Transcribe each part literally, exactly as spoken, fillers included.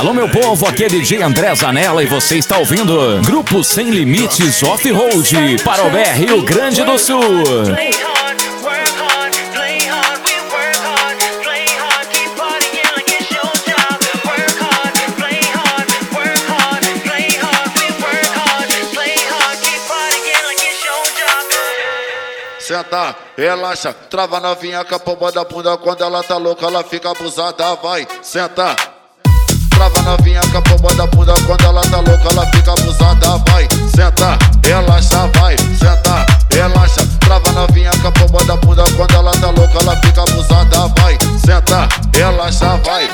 Alô, meu povo, aqui é D J André Zanella e você está ouvindo Grupo Sem Limites Off-Road, Parobé, Rio Grande do Sul. Senta, relaxa, trava novinha com a pomba da bunda. Quando ela tá louca, ela fica abusada, vai. Senta, trava novinha com a pomba da bunda. Quando ela tá louca, ela fica abusada, vai. Senta, relaxa, vai. Senta, relaxa, trava novinha com a pomba da bunda. Quando ela tá louca, ela fica abusada, vai. Senta, relaxa, vai.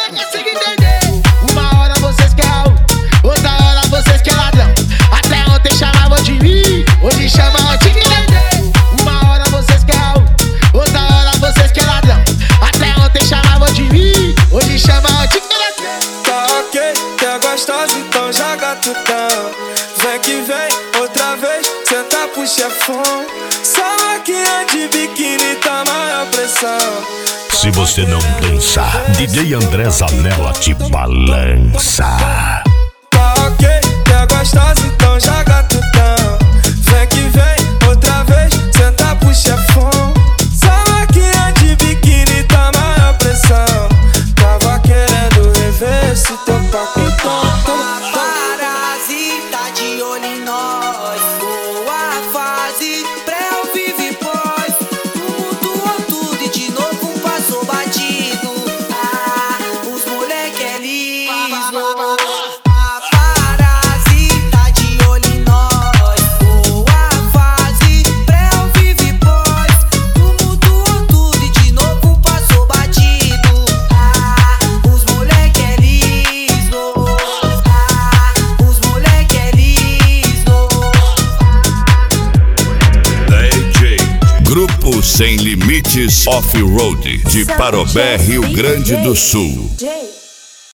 Uma hora vocês querem, outra hora vocês querem ladrão. Até ontem chamavam de mim, hoje chamam de ladrão. Uma hora vocês querem, outra hora vocês querem ladrão. Até ontem chamavam de mim, hoje chamam de ladrão. Tá ok, quer gostosa, então joga tutão. Vem que vem, outra vez, senta pro chefão. Só maquinha de biquíni, tá maior pressão. Se você não dançar, D J André Zanella te balança. Tá ok, quer gostosa, então joga tutão. Vem que vem, outra vez, senta pro chefão. Só maquinha de biquíni, tá maior pressão. Tava querendo rever esse teu pacotom. Paparazzi tá de olho em nós. Boa fase, pré ao vivo e pós. Tumultuou tudo e de novo passou batido. Ah, os moleque é liso. Paparazzi tá de olho em nós. Boa fase, pré ao vivo e pós. Tumultuou tudo e de novo passou batido. Ah, os moleque é liso. Ah, os moleque é liso. D J Grupo Sem Limites Off-Road de Parobé, Rio Grande do Sul. J